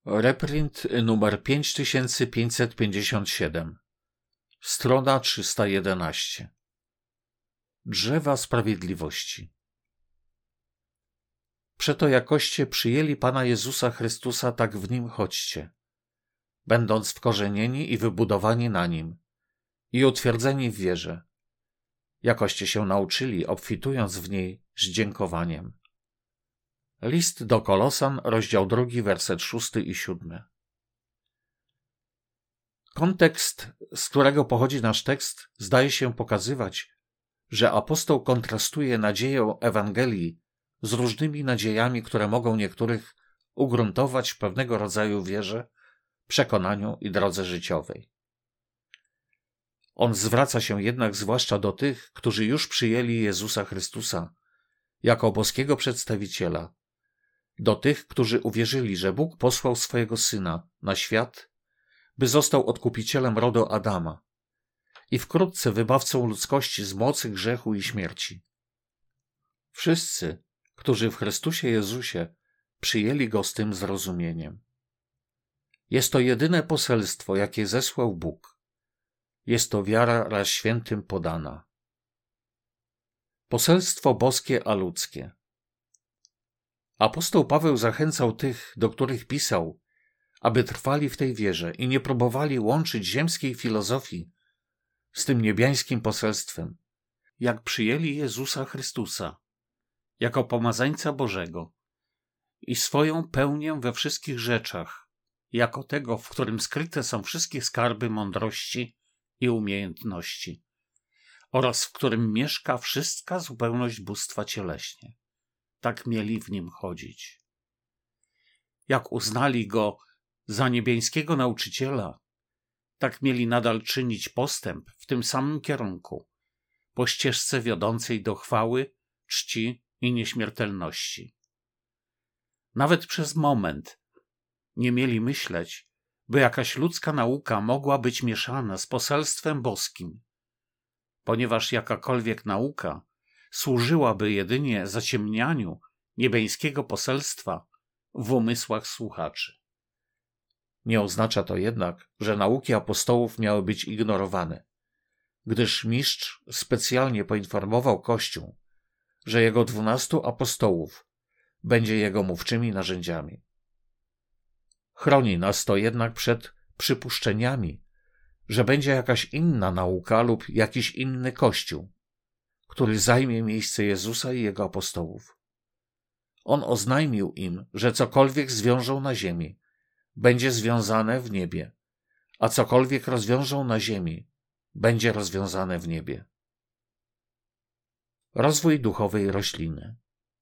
Reprint numer 5557. Strona 311. Drzewa Sprawiedliwości. Przeto jakoście przyjęli Pana Jezusa Chrystusa, tak w Nim chodźcie, będąc wkorzenieni i wybudowani na Nim i utwierdzeni w wierze, jakoście się nauczyli, obfitując w niej z dziękowaniem. List do Kolosan, rozdział 2, werset 6 i 7. Kontekst, z którego pochodzi nasz tekst, zdaje się pokazywać, że apostoł kontrastuje nadzieję Ewangelii z różnymi nadziejami, które mogą niektórych ugruntować w pewnego rodzaju wierze, przekonaniu i drodze życiowej. On zwraca się jednak zwłaszcza do tych, którzy już przyjęli Jezusa Chrystusa jako boskiego przedstawiciela, do tych, którzy uwierzyli, że Bóg posłał swojego Syna na świat, by został odkupicielem rodu Adama i wkrótce wybawcą ludzkości z mocy grzechu i śmierci. Wszyscy, którzy w Chrystusie Jezusie przyjęli Go z tym zrozumieniem. Jest to jedyne poselstwo, jakie zesłał Bóg. Jest to wiara raz świętym podana. Poselstwo boskie a ludzkie. Apostoł Paweł zachęcał tych, do których pisał, aby trwali w tej wierze i nie próbowali łączyć ziemskiej filozofii z tym niebiańskim poselstwem, jak przyjęli Jezusa Chrystusa jako pomazańca Bożego i swoją pełnię we wszystkich rzeczach, jako tego, w którym skryte są wszystkie skarby mądrości i umiejętności oraz w którym mieszka wszystka zupełność bóstwa cieleśnie. Tak mieli w nim chodzić. Jak uznali Go za niebiańskiego nauczyciela, tak mieli nadal czynić postęp w tym samym kierunku, po ścieżce wiodącej do chwały, czci i nieśmiertelności. Nawet przez moment nie mieli myśleć, by jakaś ludzka nauka mogła być mieszana z poselstwem boskim, ponieważ jakakolwiek nauka służyłaby jedynie zaciemnianiu niebiańskiego poselstwa w umysłach słuchaczy. Nie oznacza to jednak, że nauki apostołów miały być ignorowane, gdyż mistrz specjalnie poinformował Kościół, że jego 12 apostołów będzie jego mówczymi narzędziami. Chroni nas to jednak przed przypuszczeniami, że będzie jakaś inna nauka lub jakiś inny Kościół, który zajmie miejsce Jezusa i Jego apostołów. On oznajmił im, że cokolwiek zwiążą na ziemi, będzie związane w niebie, a cokolwiek rozwiążą na ziemi, będzie rozwiązane w niebie. Rozwój duchowej rośliny.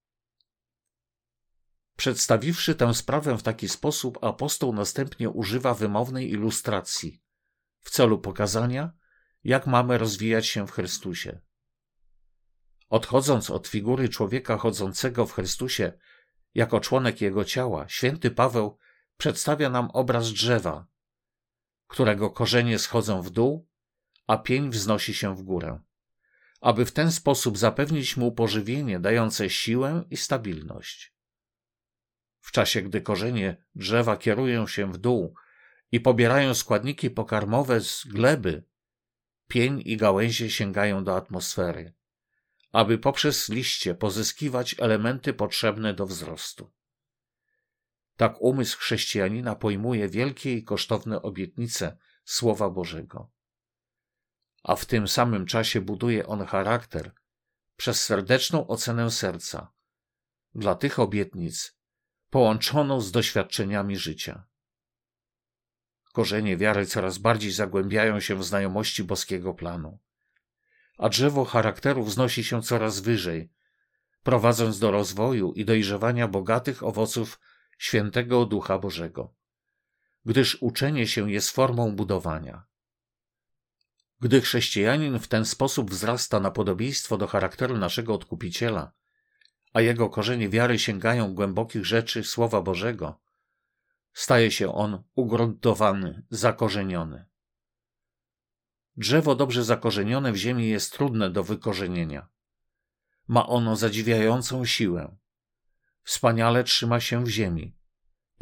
Przedstawiwszy tę sprawę w taki sposób, apostoł następnie używa wymownej ilustracji w celu pokazania, jak mamy rozwijać się w Chrystusie. Odchodząc od figury człowieka chodzącego w Chrystusie jako członek Jego ciała, święty Paweł przedstawia nam obraz drzewa, którego korzenie schodzą w dół, a pień wznosi się w górę, aby w ten sposób zapewnić mu pożywienie dające siłę i stabilność. W czasie, gdy korzenie drzewa kierują się w dół i pobierają składniki pokarmowe z gleby, pień i gałęzie sięgają do atmosfery, aby poprzez liście pozyskiwać elementy potrzebne do wzrostu. Tak umysł chrześcijanina pojmuje wielkie i kosztowne obietnice Słowa Bożego. A w tym samym czasie buduje on charakter przez serdeczną ocenę serca dla tych obietnic połączoną z doświadczeniami życia. Korzenie wiary coraz bardziej zagłębiają się w znajomości boskiego planu, a drzewo charakteru wznosi się coraz wyżej, prowadząc do rozwoju i dojrzewania bogatych owoców świętego Ducha Bożego, gdyż uczenie się jest formą budowania. Gdy chrześcijanin w ten sposób wzrasta na podobieństwo do charakteru naszego Odkupiciela, a jego korzenie wiary sięgają głębokich rzeczy Słowa Bożego, staje się on ugruntowany, zakorzeniony. Drzewo dobrze zakorzenione w ziemi jest trudne do wykorzenienia. Ma ono zadziwiającą siłę. Wspaniale trzyma się w ziemi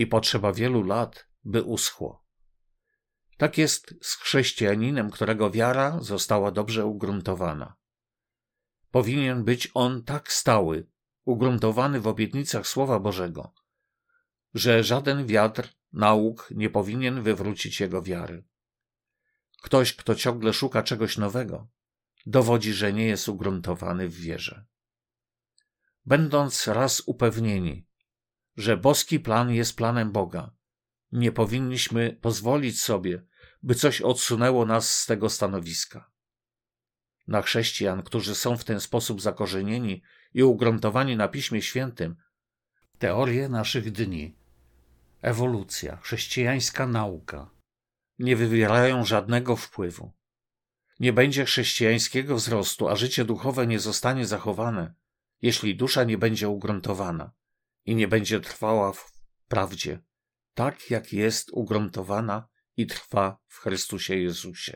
i potrzeba wielu lat, by uschło. Tak jest z chrześcijaninem, którego wiara została dobrze ugruntowana. Powinien być on tak stały, ugruntowany w obietnicach Słowa Bożego, że żaden wiatr nauk nie powinien wywrócić jego wiary. Ktoś, kto ciągle szuka czegoś nowego, dowodzi, że nie jest ugruntowany w wierze. Będąc raz upewnieni, że boski plan jest planem Boga, nie powinniśmy pozwolić sobie, by coś odsunęło nas z tego stanowiska. Na chrześcijan, którzy są w ten sposób zakorzenieni i ugruntowani na Piśmie Świętym, teorie naszych dni, ewolucja, chrześcijańska nauka nie wywierają żadnego wpływu. Nie będzie chrześcijańskiego wzrostu, a życie duchowe nie zostanie zachowane, jeśli dusza nie będzie ugruntowana i nie będzie trwała w prawdzie, tak jak jest ugruntowana i trwa w Chrystusie Jezusie.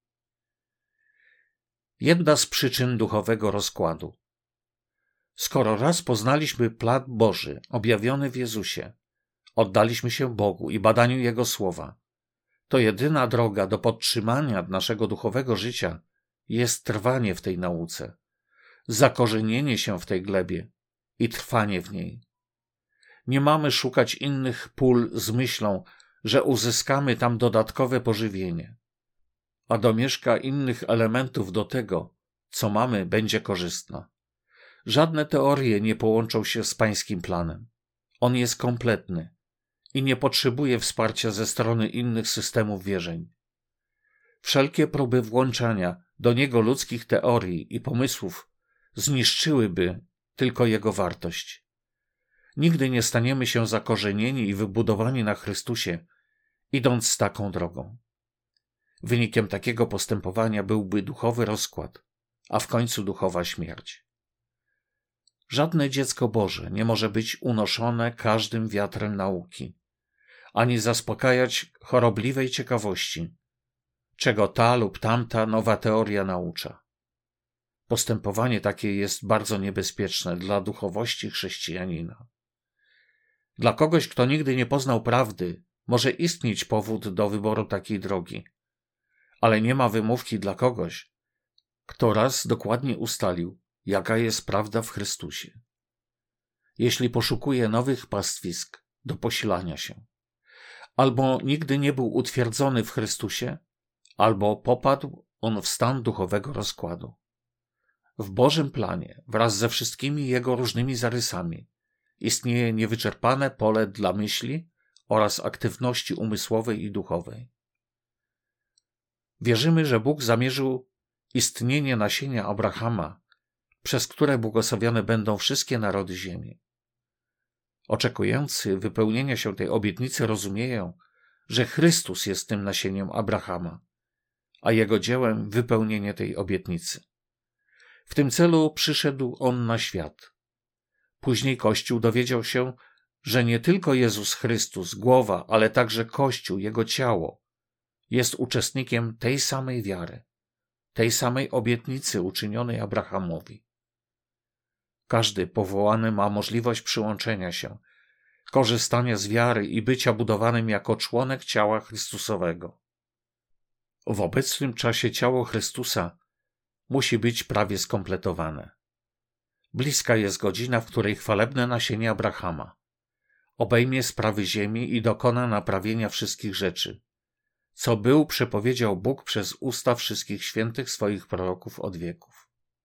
Jedna z przyczyn duchowego rozkładu. Skoro raz poznaliśmy plan Boży objawiony w Jezusie, oddaliśmy się Bogu i badaniu Jego Słowa, to jedyna droga do podtrzymania naszego duchowego życia jest trwanie w tej nauce, zakorzenienie się w tej glebie i trwanie w niej. Nie mamy szukać innych pól z myślą, że uzyskamy tam dodatkowe pożywienie, a domieszka innych elementów do tego, co mamy, będzie korzystna. Żadne teorie nie połączą się z Pańskim planem. On jest kompletny i nie potrzebuje wsparcia ze strony innych systemów wierzeń. Wszelkie próby włączania do niego ludzkich teorii i pomysłów zniszczyłyby tylko jego wartość. Nigdy nie staniemy się zakorzenieni i wybudowani na Chrystusie, idąc taką drogą. Wynikiem takiego postępowania byłby duchowy rozkład, a w końcu duchowa śmierć. Żadne dziecko Boże nie może być unoszone każdym wiatrem nauki, ani zaspokajać chorobliwej ciekawości, czego ta lub tamta nowa teoria naucza. Postępowanie takie jest bardzo niebezpieczne dla duchowości chrześcijanina. Dla kogoś, kto nigdy nie poznał prawdy, może istnieć powód do wyboru takiej drogi, ale nie ma wymówki dla kogoś, kto raz dokładnie ustalił, jaka jest prawda w Chrystusie. Jeśli poszukuje nowych pastwisk do posilania się, albo nigdy nie był utwierdzony w Chrystusie, albo popadł on w stan duchowego rozkładu. W Bożym planie, wraz ze wszystkimi jego różnymi zarysami, istnieje niewyczerpane pole dla myśli oraz aktywności umysłowej i duchowej. Wierzymy, że Bóg zamierzył istnienie nasienia Abrahama, przez które błogosławione będą wszystkie narody ziemi. Oczekujący wypełnienia się tej obietnicy rozumieją, że Chrystus jest tym nasieniem Abrahama, a jego dziełem wypełnienie tej obietnicy. W tym celu przyszedł on na świat. Później Kościół dowiedział się, że nie tylko Jezus Chrystus, głowa, ale także Kościół, jego ciało, jest uczestnikiem tej samej wiary, tej samej obietnicy uczynionej Abrahamowi. Każdy powołany ma możliwość przyłączenia się, korzystania z wiary i bycia budowanym jako członek ciała Chrystusowego. W obecnym czasie ciało Chrystusa musi być prawie skompletowane. Bliska jest godzina, w której chwalebne nasienie Abrahama obejmie sprawy ziemi i dokona naprawienia wszystkich rzeczy, co był przepowiedział Bóg przez usta wszystkich świętych swoich proroków od wieków.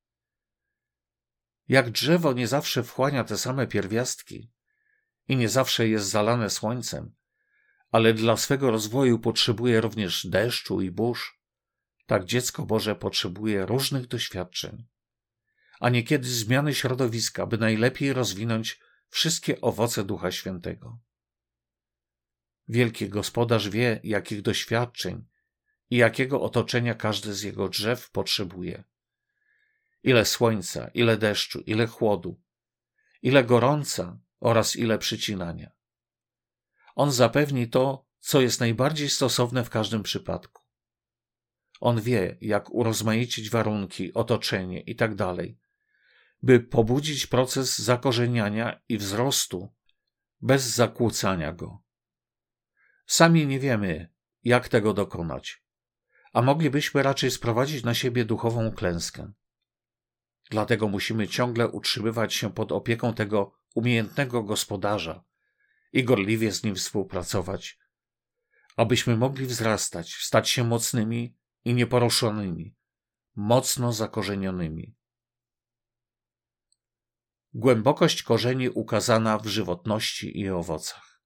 Jak drzewo nie zawsze wchłania te same pierwiastki i nie zawsze jest zalane słońcem, ale dla swego rozwoju potrzebuje również deszczu i burz, tak dziecko Boże potrzebuje różnych doświadczeń, a niekiedy zmiany środowiska, by najlepiej rozwinąć wszystkie owoce Ducha Świętego. Wielki Gospodarz wie, jakich doświadczeń i jakiego otoczenia każde z jego drzew potrzebuje. Ile słońca, ile deszczu, ile chłodu, ile gorąca oraz ile przycinania. On zapewni to, co jest najbardziej stosowne w każdym przypadku. On wie, jak urozmaicić warunki, otoczenie itd., by pobudzić proces zakorzeniania i wzrostu bez zakłócania go. Sami nie wiemy, jak tego dokonać, a moglibyśmy raczej sprowadzić na siebie duchową klęskę. Dlatego musimy ciągle utrzymywać się pod opieką tego umiejętnego gospodarza i gorliwie z nim współpracować, abyśmy mogli wzrastać, stać się mocnymi i nieporuszonymi, mocno zakorzenionymi. Głębokość korzeni ukazana w żywotności i owocach.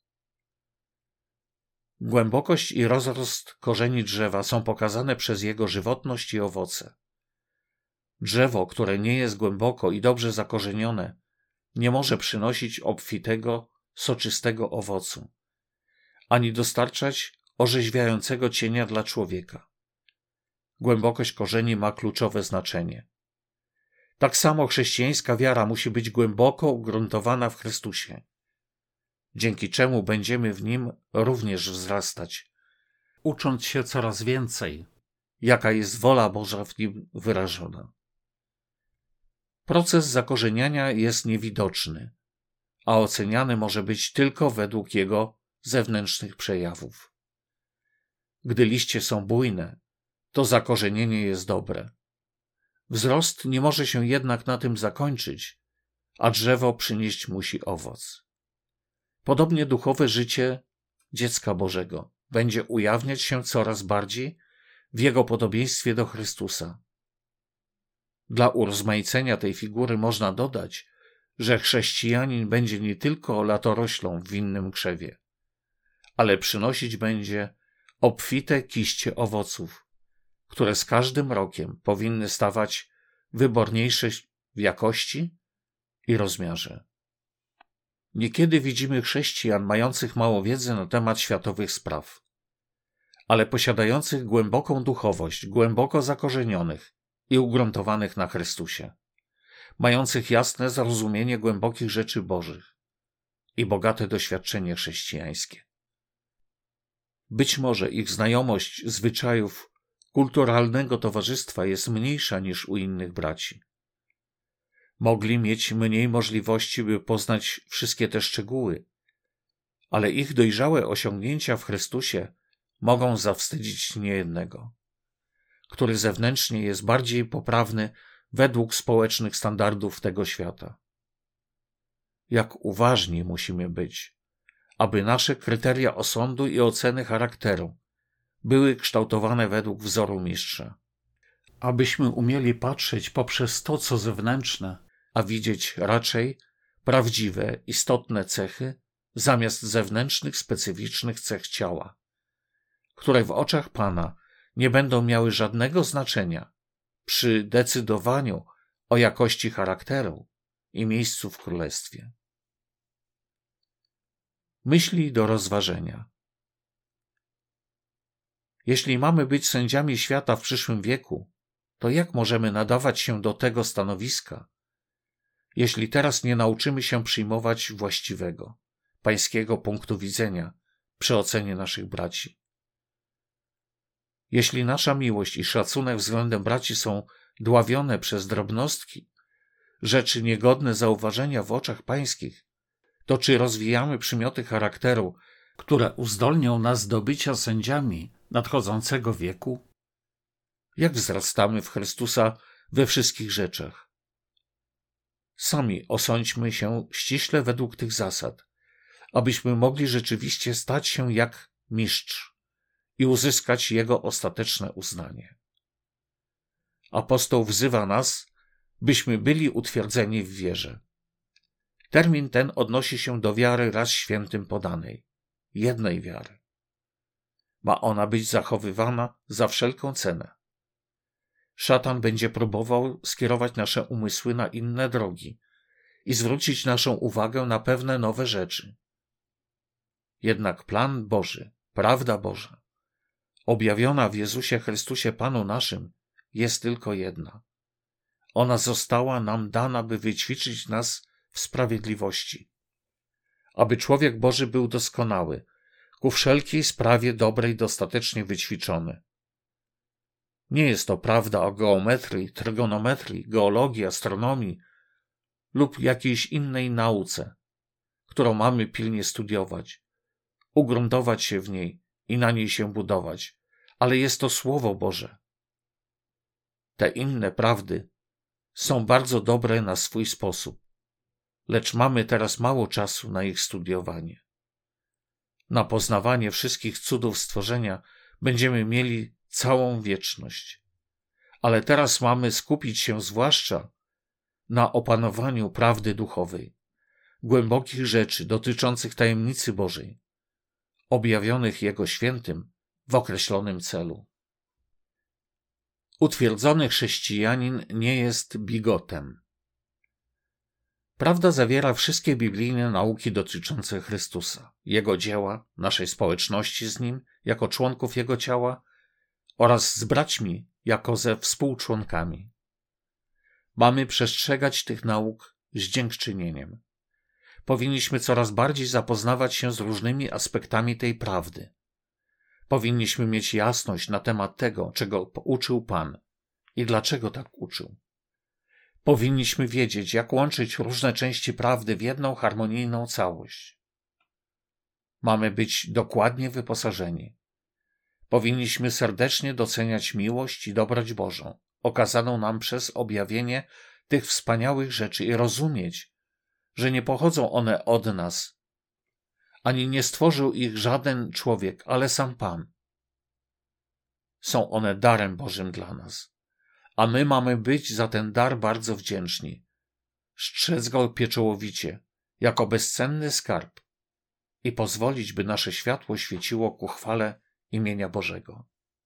Głębokość i rozrost korzeni drzewa są pokazane przez jego żywotność i owoce. Drzewo, które nie jest głęboko i dobrze zakorzenione, nie może przynosić obfitego, soczystego owocu, ani dostarczać orzeźwiającego cienia dla człowieka. Głębokość korzeni ma kluczowe znaczenie. Tak samo chrześcijańska wiara musi być głęboko ugruntowana w Chrystusie, dzięki czemu będziemy w Nim również wzrastać, ucząc się coraz więcej, jaka jest wola Boża w Nim wyrażona. Proces zakorzeniania jest niewidoczny, a oceniany może być tylko według jego zewnętrznych przejawów. Gdy liście są bujne, to zakorzenienie jest dobre. Wzrost nie może się jednak na tym zakończyć, a drzewo przynieść musi owoc. Podobnie duchowe życie dziecka Bożego będzie ujawniać się coraz bardziej w jego podobieństwie do Chrystusa. Dla urozmaicenia tej figury można dodać, że chrześcijanin będzie nie tylko latoroślą w winnym krzewie, ale przynosić będzie obfite kiście owoców, które z każdym rokiem powinny stawać wyborniejsze w jakości i rozmiarze. Niekiedy widzimy chrześcijan mających mało wiedzy na temat światowych spraw, ale posiadających głęboką duchowość, głęboko zakorzenionych i ugruntowanych na Chrystusie, mających jasne zrozumienie głębokich rzeczy Bożych i bogate doświadczenie chrześcijańskie. Być może ich znajomość zwyczajów kulturalnego towarzystwa jest mniejsza niż u innych braci. Mogli mieć mniej możliwości, by poznać wszystkie te szczegóły, ale ich dojrzałe osiągnięcia w Chrystusie mogą zawstydzić niejednego, który zewnętrznie jest bardziej poprawny według społecznych standardów tego świata. Jak uważni musimy być, aby nasze kryteria osądu i oceny charakteru były kształtowane według wzoru mistrza. Abyśmy umieli patrzeć poprzez to, co zewnętrzne, a widzieć raczej prawdziwe, istotne cechy zamiast zewnętrznych, specyficznych cech ciała, które w oczach Pana nie będą miały żadnego znaczenia przy decydowaniu o jakości charakteru i miejscu w Królestwie. Myśli do rozważenia. Jeśli mamy być sędziami świata w przyszłym wieku, to jak możemy nadawać się do tego stanowiska, jeśli teraz nie nauczymy się przyjmować właściwego, pańskiego punktu widzenia przy ocenie naszych braci? Jeśli nasza miłość i szacunek względem braci są dławione przez drobnostki, rzeczy niegodne zauważenia w oczach pańskich, to czy rozwijamy przymioty charakteru, które uzdolnią nas do bycia sędziami nadchodzącego wieku? Jak wzrastamy w Chrystusa we wszystkich rzeczach? Sami osądźmy się ściśle według tych zasad, abyśmy mogli rzeczywiście stać się jak mistrz i uzyskać jego ostateczne uznanie. Apostoł wzywa nas, byśmy byli utwierdzeni w wierze. Termin ten odnosi się do wiary raz świętym podanej, jednej wiary. Ma ona być zachowywana za wszelką cenę. Szatan będzie próbował skierować nasze umysły na inne drogi i zwrócić naszą uwagę na pewne nowe rzeczy. Jednak plan Boży, prawda Boża, objawiona w Jezusie Chrystusie Panu naszym, jest tylko jedna. Ona została nam dana, by wyćwiczyć nas w sprawiedliwości, aby człowiek Boży był doskonały, ku wszelkiej sprawie dobrej dostatecznie wyćwiczony. Nie jest to prawda o geometrii, trygonometrii, geologii, astronomii lub jakiejś innej nauce, którą mamy pilnie studiować, ugruntować się w niej i na niej się budować, ale jest to Słowo Boże. Te inne prawdy są bardzo dobre na swój sposób, lecz mamy teraz mało czasu na ich studiowanie. Na poznawanie wszystkich cudów stworzenia będziemy mieli całą wieczność, ale teraz mamy skupić się zwłaszcza na opanowaniu prawdy duchowej, głębokich rzeczy dotyczących tajemnicy Bożej, objawionych Jego świętym w określonym celu. Utwierdzony chrześcijanin nie jest bigotem. Prawda zawiera wszystkie biblijne nauki dotyczące Chrystusa, Jego dzieła, naszej społeczności z Nim jako członków Jego ciała oraz z braćmi jako ze współczłonkami. Mamy przestrzegać tych nauk z dziękczynieniem. Powinniśmy coraz bardziej zapoznawać się z różnymi aspektami tej prawdy. Powinniśmy mieć jasność na temat tego, czego uczył Pan i dlaczego tak uczył. Powinniśmy wiedzieć, jak łączyć różne części prawdy w jedną harmonijną całość. Mamy być dokładnie wyposażeni. Powinniśmy serdecznie doceniać miłość i dobroć Bożą, okazaną nam przez objawienie tych wspaniałych rzeczy i rozumieć, że nie pochodzą one od nas, ani nie stworzył ich żaden człowiek, ale sam Pan. Są one darem Bożym dla nas, a my mamy być za ten dar bardzo wdzięczni, strzec go pieczołowicie, jako bezcenny skarb i pozwolić, by nasze światło świeciło ku chwale imienia Bożego.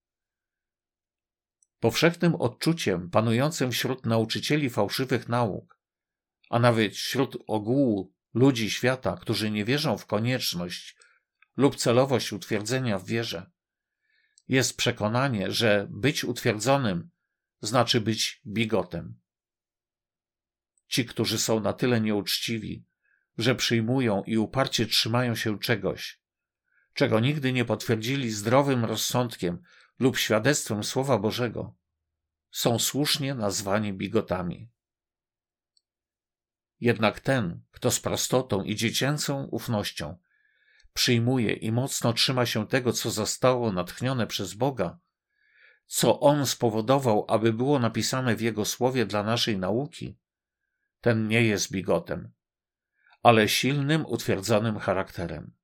Powszechnym odczuciem panującym wśród nauczycieli fałszywych nauk, a nawet wśród ogółu ludzi świata, którzy nie wierzą w konieczność lub celowość utwierdzenia w wierze, jest przekonanie, że być utwierdzonym znaczy być bigotem. Ci, którzy są na tyle nieuczciwi, że przyjmują i uparcie trzymają się czegoś, czego nigdy nie potwierdzili zdrowym rozsądkiem lub świadectwem Słowa Bożego, są słusznie nazwani bigotami. Jednak ten, kto z prostotą i dziecięcą ufnością przyjmuje i mocno trzyma się tego, co zostało natchnione przez Boga, co On spowodował, aby było napisane w Jego Słowie dla naszej nauki, ten nie jest bigotem, ale silnym, utwierdzonym charakterem.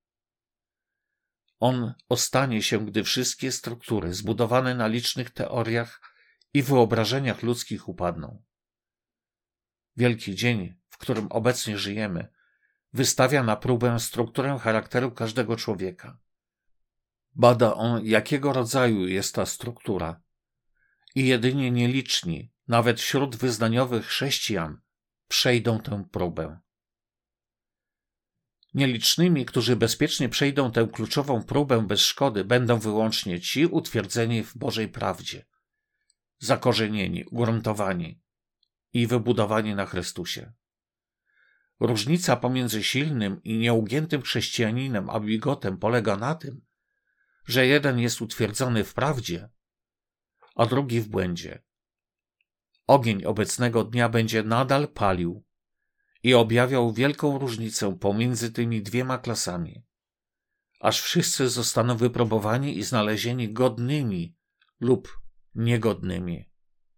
On ostanie się, gdy wszystkie struktury zbudowane na licznych teoriach i wyobrażeniach ludzkich upadną. Wielki dzień, w którym obecnie żyjemy, wystawia na próbę strukturę charakteru każdego człowieka. Bada on, jakiego rodzaju jest ta struktura i jedynie nieliczni, nawet wśród wyznaniowych chrześcijan, przejdą tę próbę. Nielicznymi, którzy bezpiecznie przejdą tę kluczową próbę bez szkody, będą wyłącznie ci utwierdzeni w Bożej prawdzie, zakorzenieni, ugruntowani i wybudowani na Chrystusie. Różnica pomiędzy silnym i nieugiętym chrześcijaninem a bigotem polega na tym, że jeden jest utwierdzony w prawdzie, a drugi w błędzie. Ogień obecnego dnia będzie nadal palił i objawiał wielką różnicę pomiędzy tymi dwiema klasami, aż wszyscy zostaną wypróbowani i znalezieni godnymi lub niegodnymi.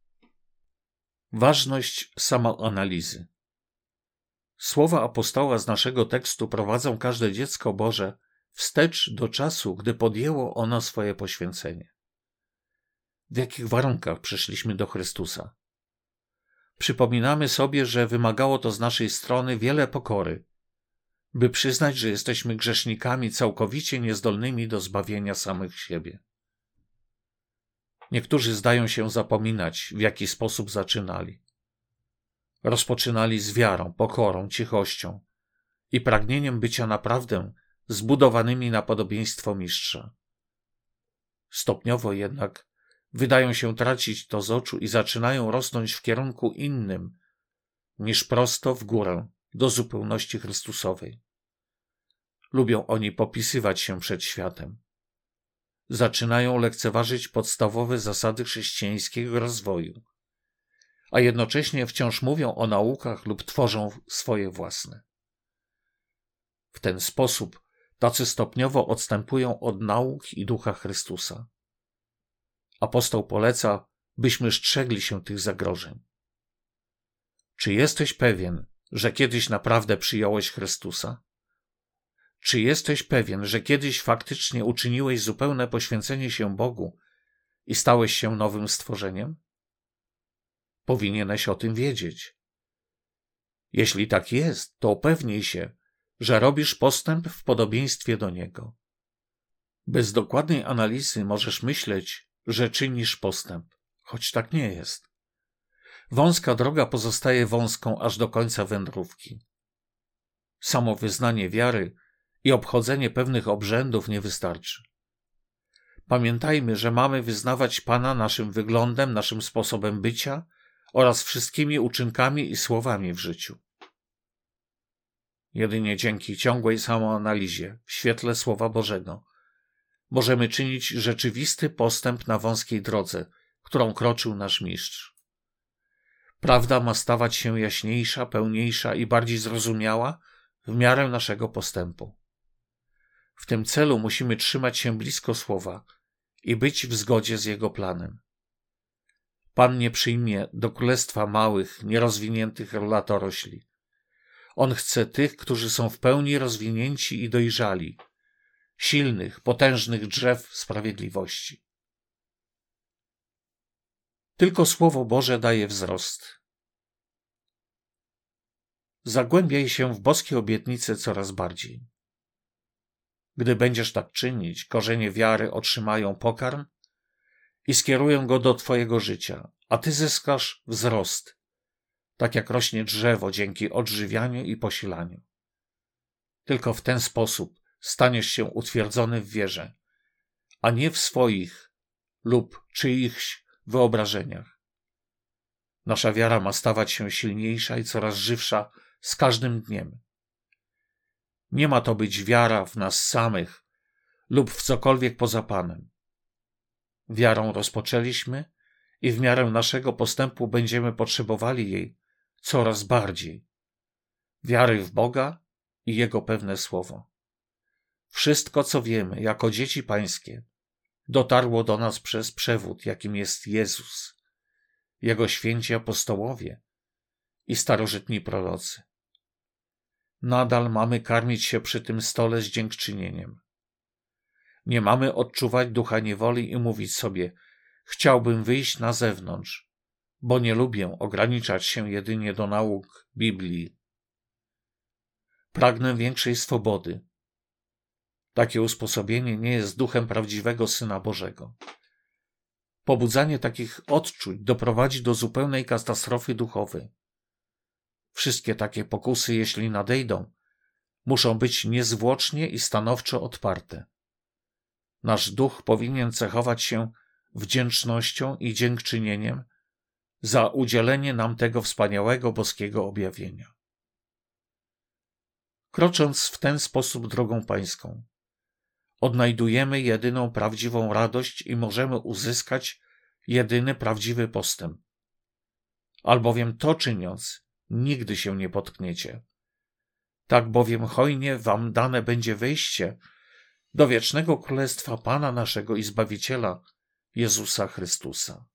Ważność samoanalizy. Słowa apostoła z naszego tekstu prowadzą każde dziecko Boże wstecz do czasu, gdy podjęło ono swoje poświęcenie. W jakich warunkach przyszliśmy do Chrystusa? Przypominamy sobie, że wymagało to z naszej strony wiele pokory, by przyznać, że jesteśmy grzesznikami całkowicie niezdolnymi do zbawienia samych siebie. Niektórzy zdają się zapominać, w jaki sposób zaczynali. Rozpoczynali z wiarą, pokorą, cichością i pragnieniem bycia naprawdę zbudowanymi na podobieństwo Mistrza. Stopniowo jednak wydają się tracić to z oczu i zaczynają rosnąć w kierunku innym niż prosto w górę do zupełności Chrystusowej. Lubią oni popisywać się przed światem. Zaczynają lekceważyć podstawowe zasady chrześcijańskiego rozwoju, a jednocześnie wciąż mówią o naukach lub tworzą swoje własne. W ten sposób tacy stopniowo odstępują od nauk i ducha Chrystusa. Apostoł poleca, byśmy strzegli się tych zagrożeń. Czy jesteś pewien, że kiedyś naprawdę przyjąłeś Chrystusa? Czy jesteś pewien, że kiedyś faktycznie uczyniłeś zupełne poświęcenie się Bogu i stałeś się nowym stworzeniem? Powinieneś o tym wiedzieć. Jeśli tak jest, to upewnij się, że robisz postęp w podobieństwie do Niego. Bez dokładnej analizy możesz myśleć, że czynisz postęp, choć tak nie jest. Wąska droga pozostaje wąską aż do końca wędrówki. Samo wyznanie wiary i obchodzenie pewnych obrzędów nie wystarczy. Pamiętajmy, że mamy wyznawać Pana naszym wyglądem, naszym sposobem bycia oraz wszystkimi uczynkami i słowami w życiu. Jedynie dzięki ciągłej samoanalizie w świetle Słowa Bożego możemy czynić rzeczywisty postęp na wąskiej drodze, którą kroczył nasz Mistrz. Prawda ma stawać się jaśniejsza, pełniejsza i bardziej zrozumiała w miarę naszego postępu. W tym celu musimy trzymać się blisko Słowa i być w zgodzie z Jego planem. Pan nie przyjmie do królestwa małych, nierozwiniętych latorośli. On chce tych, którzy są w pełni rozwinięci i dojrzali, silnych, potężnych drzew sprawiedliwości. Tylko Słowo Boże daje wzrost. Zagłębiaj się w boskie obietnice coraz bardziej. Gdy będziesz tak czynić, korzenie wiary otrzymają pokarm i skierują go do twojego życia, a ty zyskasz wzrost, tak jak rośnie drzewo dzięki odżywianiu i posilaniu. Tylko w ten sposób staniesz się utwierdzony w wierze, a nie w swoich lub czyichś wyobrażeniach. Nasza wiara ma stawać się silniejsza i coraz żywsza z każdym dniem. Nie ma to być wiara w nas samych lub w cokolwiek poza Panem. Wiarą rozpoczęliśmy i w miarę naszego postępu będziemy potrzebowali jej coraz bardziej. Wiary w Boga i Jego pewne słowo. Wszystko, co wiemy jako dzieci Pańskie, dotarło do nas przez przewód, jakim jest Jezus, Jego święci apostołowie i starożytni prorocy. Nadal mamy karmić się przy tym stole z dziękczynieniem. Nie mamy odczuwać ducha niewoli i mówić sobie: chciałbym wyjść na zewnątrz, bo nie lubię ograniczać się jedynie do nauk Biblii. Pragnę większej swobody. Takie usposobienie nie jest duchem prawdziwego Syna Bożego. Pobudzanie takich odczuć doprowadzi do zupełnej katastrofy duchowej. Wszystkie takie pokusy, jeśli nadejdą, muszą być niezwłocznie i stanowczo odparte. Nasz duch powinien cechować się wdzięcznością i dziękczynieniem za udzielenie nam tego wspaniałego boskiego objawienia. Krocząc w ten sposób drogą Pańską, odnajdujemy jedyną prawdziwą radość i możemy uzyskać jedyny prawdziwy postęp. Albowiem to czyniąc, nigdy się nie potkniecie. Tak bowiem hojnie wam dane będzie wejście do wiecznego królestwa Pana naszego i Zbawiciela, Jezusa Chrystusa.